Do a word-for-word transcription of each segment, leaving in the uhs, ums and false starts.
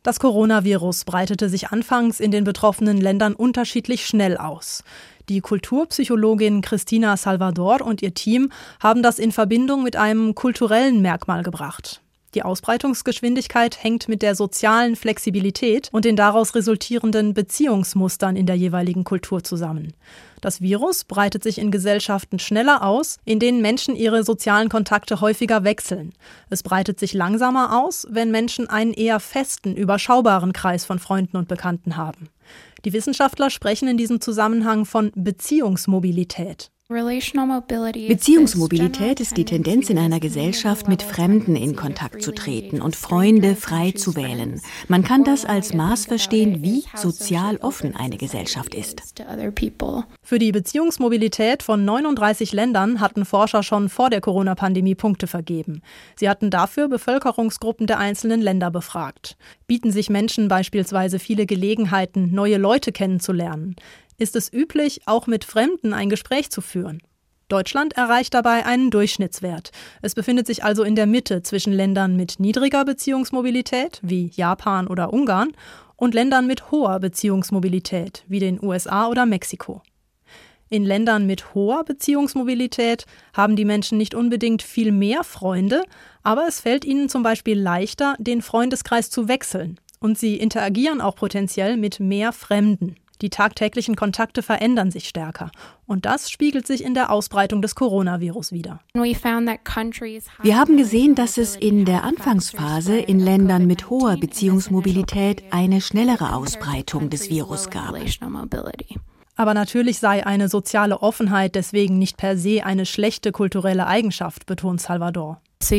Das Coronavirus breitete sich anfangs in den betroffenen Ländern unterschiedlich schnell aus. Die Kulturpsychologin Cristina Salvador und ihr Team haben das in Verbindung mit einem kulturellen Merkmal gebracht. Die Ausbreitungsgeschwindigkeit hängt mit der sozialen Flexibilität und den daraus resultierenden Beziehungsmustern in der jeweiligen Kultur zusammen. Das Virus breitet sich in Gesellschaften schneller aus, in denen Menschen ihre sozialen Kontakte häufiger wechseln. Es breitet sich langsamer aus, wenn Menschen einen eher festen, überschaubaren Kreis von Freunden und Bekannten haben. Die Wissenschaftler sprechen in diesem Zusammenhang von Beziehungsmobilität. Beziehungsmobilität ist die Tendenz in einer Gesellschaft, mit Fremden in Kontakt zu treten und Freunde frei zu wählen. Man kann das als Maß verstehen, wie sozial offen eine Gesellschaft ist. Für die Beziehungsmobilität von neununddreißig Ländern hatten Forscher schon vor der Corona-Pandemie Punkte vergeben. Sie hatten dafür Bevölkerungsgruppen der einzelnen Länder befragt. Bieten sich Menschen beispielsweise viele Gelegenheiten, neue Leute kennenzulernen? Ist es üblich, auch mit Fremden ein Gespräch zu führen? Deutschland erreicht dabei einen Durchschnittswert. Es befindet sich also in der Mitte zwischen Ländern mit niedriger Beziehungsmobilität, wie Japan oder Ungarn, und Ländern mit hoher Beziehungsmobilität, wie den U S A oder Mexiko. In Ländern mit hoher Beziehungsmobilität haben die Menschen nicht unbedingt viel mehr Freunde, aber es fällt ihnen zum Beispiel leichter, den Freundeskreis zu wechseln. Und sie interagieren auch potenziell mit mehr Fremden. Die tagtäglichen Kontakte verändern sich stärker. Und das spiegelt sich in der Ausbreitung des Coronavirus wider. Wir haben gesehen, dass es in der Anfangsphase in Ländern mit hoher Beziehungsmobilität eine schnellere Ausbreitung des Virus gab. Aber natürlich sei eine soziale Offenheit deswegen nicht per se eine schlechte kulturelle Eigenschaft, betont Salvador.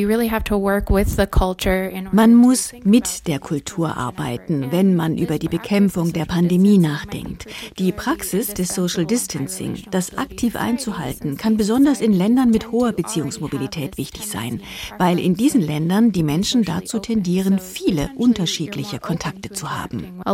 Man muss mit der Kultur arbeiten, wenn man über die Bekämpfung der Pandemie nachdenkt. Die Praxis des Social Distancing, das aktiv einzuhalten, kann besonders in Ländern mit hoher Beziehungsmobilität wichtig sein, weil in diesen Ländern die Menschen dazu tendieren, viele unterschiedliche Kontakte zu haben.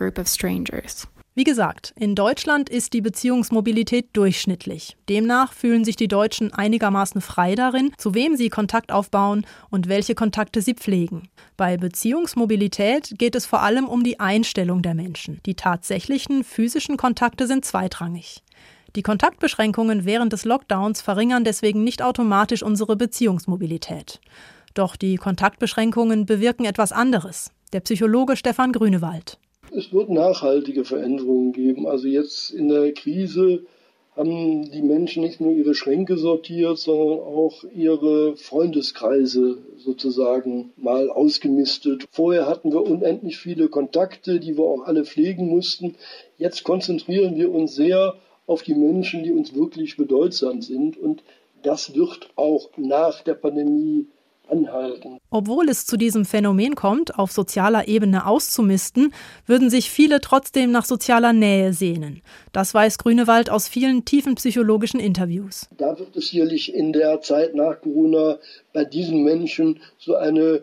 Wie gesagt, in Deutschland ist die Beziehungsmobilität durchschnittlich. Demnach fühlen sich die Deutschen einigermaßen frei darin, zu wem sie Kontakt aufbauen und welche Kontakte sie pflegen. Bei Beziehungsmobilität geht es vor allem um die Einstellung der Menschen. Die tatsächlichen physischen Kontakte sind zweitrangig. Die Kontaktbeschränkungen während des Lockdowns verringern deswegen nicht automatisch unsere Beziehungsmobilität. Doch die Kontaktbeschränkungen bewirken etwas anderes. Der Psychologe Stefan Grünewald. Es wird nachhaltige Veränderungen geben. Also jetzt in der Krise haben die Menschen nicht nur ihre Schränke sortiert, sondern auch ihre Freundeskreise sozusagen mal ausgemistet. Vorher hatten wir unendlich viele Kontakte, die wir auch alle pflegen mussten. Jetzt konzentrieren wir uns sehr auf die Menschen, die uns wirklich bedeutsam sind. Und das wird auch nach der Pandemie anhalten. Obwohl es zu diesem Phänomen kommt, auf sozialer Ebene auszumisten, würden sich viele trotzdem nach sozialer Nähe sehnen. Das weiß Grünewald aus vielen tiefen psychologischen Interviews. Da wird es sicherlich in der Zeit nach Corona bei diesen Menschen so eine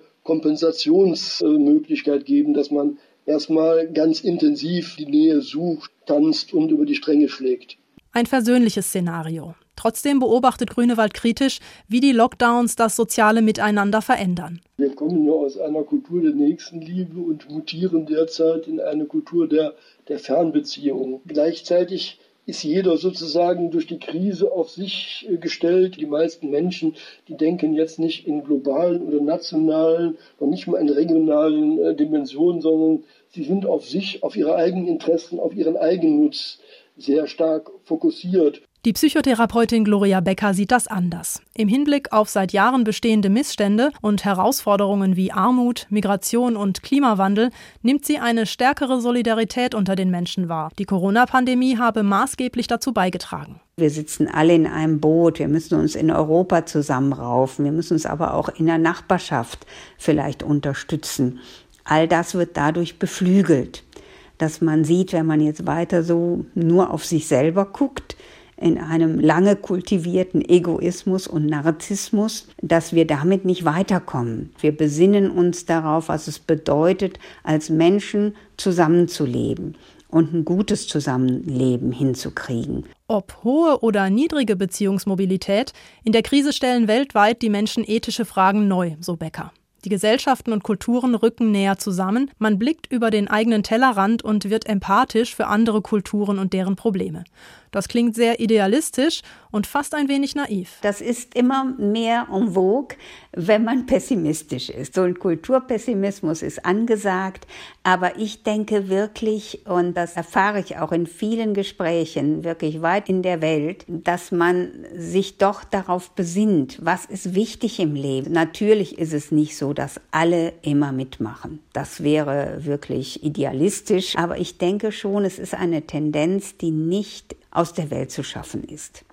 Kompensationsmöglichkeit geben, dass man erstmal ganz intensiv die Nähe sucht, tanzt und über die Stränge schlägt. Ein versöhnliches Szenario. Trotzdem beobachtet Grünewald kritisch, wie die Lockdowns das soziale Miteinander verändern. Wir kommen nur aus einer Kultur der Nächstenliebe und mutieren derzeit in eine Kultur der, der Fernbeziehung. Gleichzeitig ist jeder sozusagen durch die Krise auf sich gestellt. Die meisten Menschen, die denken jetzt nicht in globalen oder nationalen, noch nicht mal in regionalen äh, Dimensionen, sondern sie sind auf sich, auf ihre eigenen Interessen, auf ihren Eigennutz sehr stark fokussiert. Die Psychotherapeutin Gloria Becker sieht das anders. Im Hinblick auf seit Jahren bestehende Missstände und Herausforderungen wie Armut, Migration und Klimawandel nimmt sie eine stärkere Solidarität unter den Menschen wahr. Die Corona-Pandemie habe maßgeblich dazu beigetragen. Wir sitzen alle in einem Boot, wir müssen uns in Europa zusammenraufen, wir müssen uns aber auch in der Nachbarschaft vielleicht unterstützen. All das wird dadurch beflügelt, dass man sieht, wenn man jetzt weiter so nur auf sich selber guckt, in einem lange kultivierten Egoismus und Narzissmus, dass wir damit nicht weiterkommen. Wir besinnen uns darauf, was es bedeutet, als Menschen zusammenzuleben und ein gutes Zusammenleben hinzukriegen. Ob hohe oder niedrige Beziehungsmobilität, in der Krise stellen weltweit die Menschen ethische Fragen neu, so Becker. Die Gesellschaften und Kulturen rücken näher zusammen, man blickt über den eigenen Tellerrand und wird empathisch für andere Kulturen und deren Probleme. Das klingt sehr idealistisch und fast ein wenig naiv. Das ist immer mehr en vogue, wenn man pessimistisch ist. So ein Kulturpessimismus ist angesagt, aber ich denke wirklich, und das erfahre ich auch in vielen Gesprächen, wirklich weit in der Welt, dass man sich doch darauf besinnt, was ist wichtig im Leben. Natürlich ist es nicht so, dass alle immer mitmachen. Das wäre wirklich idealistisch, aber ich denke schon, es ist eine Tendenz, die nicht aus der Welt zu schaffen ist.